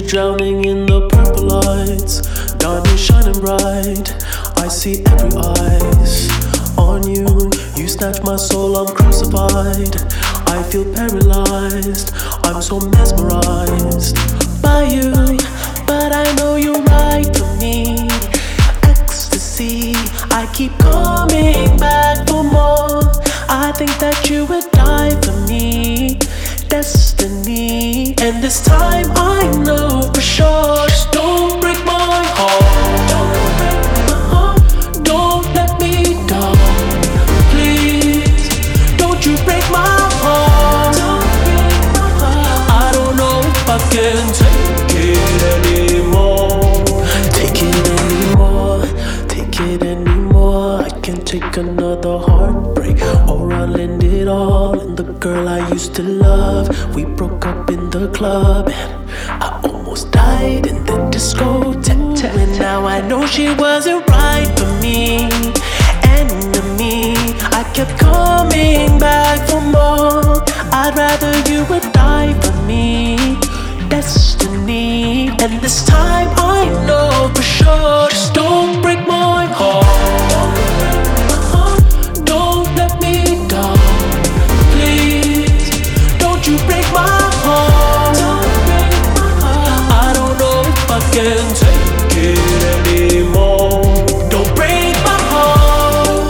drowning in the purple lights, diamonds shining bright. I see every eyes on you. You snatch my soul, I'm crucified. I feel paralyzed, I'm so mesmerized by you. But I know you're right for me. Ecstasy, I keep coming back for more. I think that you would die for me. Destiny, and this time I know for sure. Just don't break my heart. Don't break my heart. Don't let me down, please. Don't you break my heart. Don't break my heart. I don't know if I can take it anymore. Take it anymore. Take it anymore. I can't take another heartbreak, or I'll end it all. And the girl I used to love, we broke up in the club, and I almost died in the discotheque. And now I know she wasn't right for me. Enemy, I kept coming back for more. I'd rather you would die for me. Destiny, and this time I know for sure. Just don't break my heart. Don't let me down, please. Don't you break my heart. I don't know if I can take it anymore. Don't break my heart.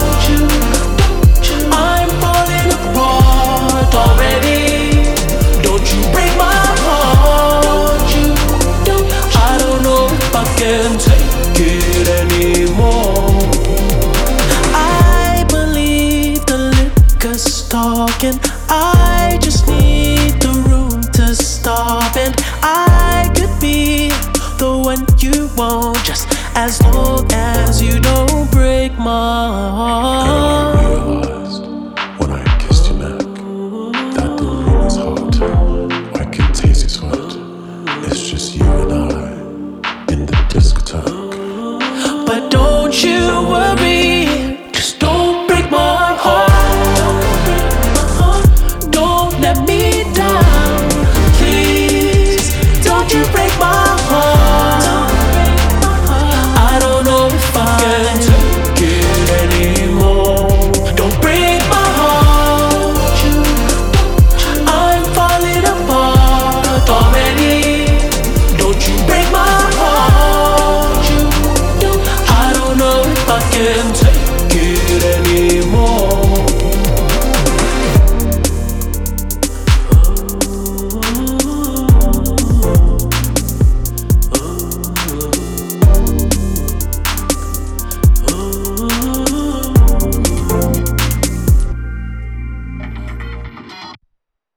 I'm falling apart already. Don't you break my heart. I don't know if I can take it anymore. I believe the liquor's talking. I just need the room to stop, and I could be the one you want, just as long as you don't break my heart. And I realized when I kissed your neck that the room is hot. I can taste your sweat. It's just you and I in the discotheque.